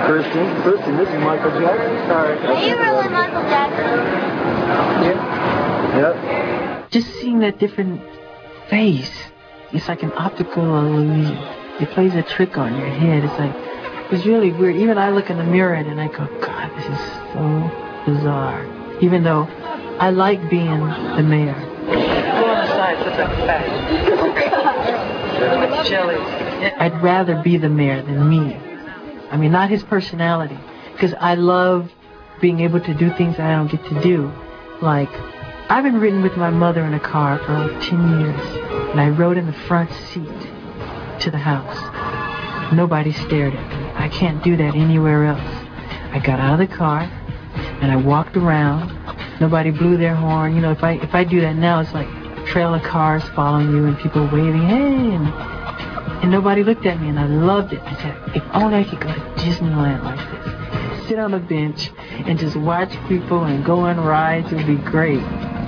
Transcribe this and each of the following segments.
Kirsten, this is Michael Jackson. Sorry. Are you really Michael Jackson? Yep. Just seeing that different face, it's like an optical illusion. It plays a trick on your head. It's really weird. Even I look in the mirror and I go, God, this is so bizarre. Even though I like being the mayor. Go on the side, such a fat. Jelly. I'd rather be the mayor than me. I mean, not his personality. Because I love being able to do things I don't get to do. Like, I've been riding with my mother in a car for like 10 years. And I rode in the front seat to the house. Nobody stared at me. I can't do that anywhere else. I got out of the car and I walked around. Nobody blew their horn. You know, if I do that now, it's like a trail of cars following you and people waving, hey, and nobody looked at me, and I loved it. I said, if only I could go to Disneyland like this. Sit on a bench and just watch people and go on rides. It would be great.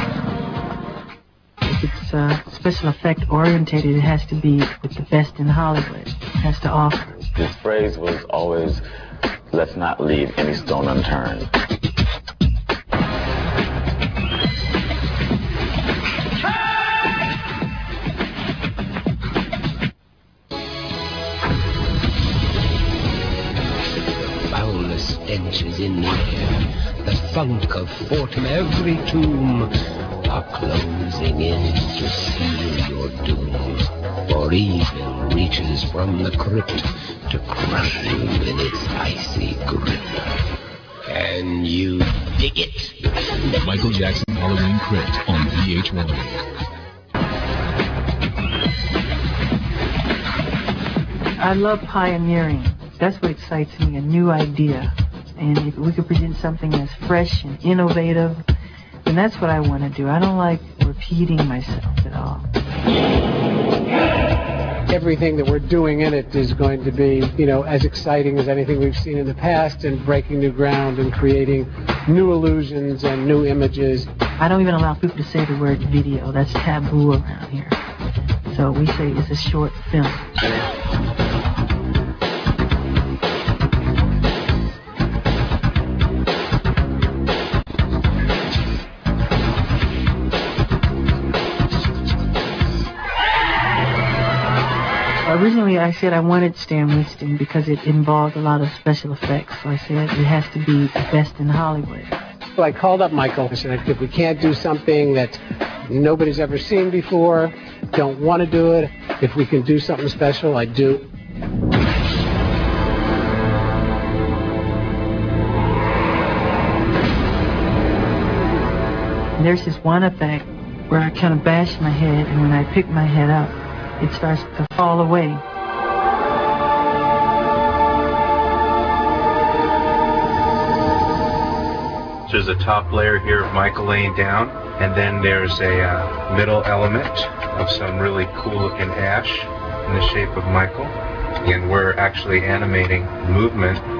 If it's special effect orientated, it has to be with the best in Hollywood. It has to offer. His phrase was always, let's not leave any stone unturned. Stenches in the air, the thunk of thought in every tomb are closing in to seal your doom. For evil reaches from the crypt to crush you in its icy grip. Can you dig it? Michael Jackson Halloween Crypt on VH1. I love pioneering. That's what excites me, a new idea. And if we could present something that's fresh and innovative, then that's what I want to do. I don't like repeating myself at all. Everything that we're doing in it is going to be, as exciting as anything we've seen in the past, and breaking new ground and creating new illusions and new images. I don't even allow people to say the word video. That's taboo around here. So we say it's a short film. Originally, I said I wanted Stan Winston because it involved a lot of special effects. So I said it has to be the best in Hollywood. So I called up Michael. I said, if we can't do something that nobody's ever seen before, don't want to do it, if we can do something special, I do. And there's this one effect where I kind of bash my head, and when I pick my head up, it starts to fall away. There's a top layer here of Michael laying down, and then there's a middle element of some really cool looking ash in the shape of Michael. And we're actually animating movement